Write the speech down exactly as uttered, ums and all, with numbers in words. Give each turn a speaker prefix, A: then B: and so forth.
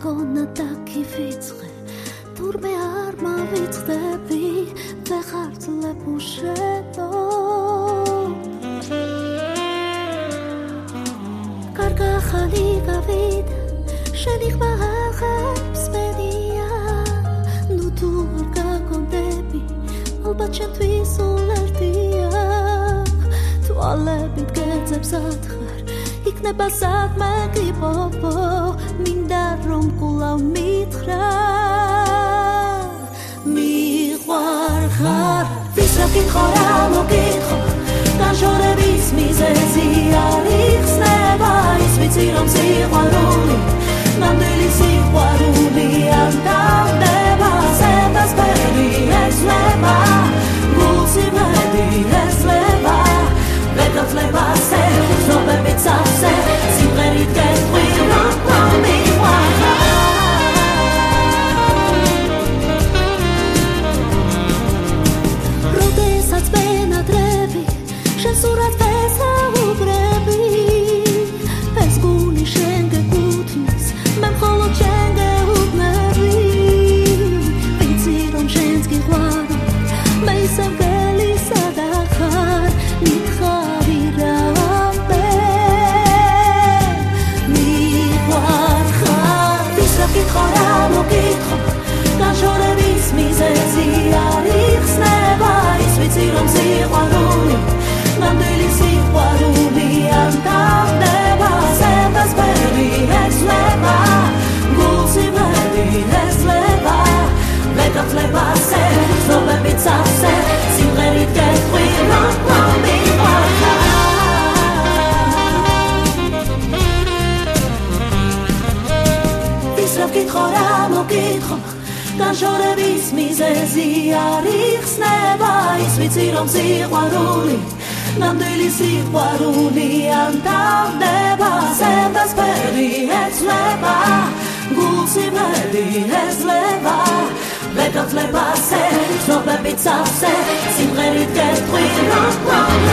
A: გოგონა დაკივიწყე თურმე არ მავიწყდები ვეხარძლებ უშენო კარგ ახალი გავიდა შენი ხმა აღებს მენია ნუ თუ არ გაგონდები ალბათ ჩემთვის ულერტია თვალებით გეძებს ათხარ იქნება საქმე გიპოვო მინდა რომ კვლავ მითხრა მიყვარხარ ვის რა გითხო რა მოგითხო განშორების მიზეზი არ იხსნება ის ვიცი რომ სიყვარული ნამდვილი სიყვარული არ დავდება ზედასფერი ეძლება გულს იმედი ეძლება ვეკავწლება ზე ზნობებით სავსე სიმღერით გეტყვი რომ რომ მიყვარხარ როდესაც ბენადრები შენ სურათს ვესაუბრები ეს გული შენ გეკუთვნის მე მხოლოდ შენ გეუბნები ვიცი რომ შენს გიყვარებ მე ისევ გელისა და ხარ მითხარი რამე მიყვარხარ ვის რა გითხო რა მოგითხო განშორების მიზეზი არ იხსნება ის ვიცი რომ სიყვარული ნამდვილი სიყვარული არ დავდება ზედასფერი ეძლება გულს იმედი ეძლება ვეკავწლება ზე ზნობებით სავსე სიმღერით გეტყვი რომ რომ მიყვარხარ ვის რა გითხო რა მოგითხო განშორების მიზეზი არ იხსნება ის ვიცი რომ სიყვარული ნამდვილი სიყვარული არ დავდება ზედასფერი ეძლება გულს იმედი ეძლება ვეკავწლება ზე ზნობებით სავსე სიმღერით გეტყვი რომ რომ